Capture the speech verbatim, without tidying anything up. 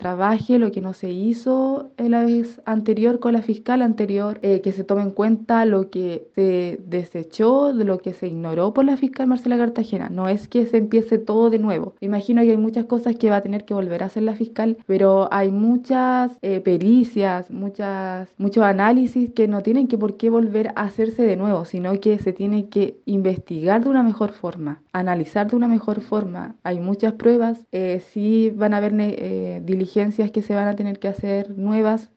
trabaje lo que no se hizo en la vez anterior con la fiscal anterior, eh, que se tome en cuenta lo que se desechó, de lo que se ignoró por la fiscal Marcela Cartagena. No es que se empiece todo de nuevo. Me imagino que hay muchas cosas que va a tener que volver a hacer la fiscal, pero hay muchas eh, pericias, muchas, muchos análisis que no tienen que por qué volver a hacerse de nuevo, sino que se tiene que investigar de una mejor forma, analizar de una mejor forma. Hay muchas pruebas, eh, sí van a haber ne- eh, diligencias que se van a tener que hacer nuevas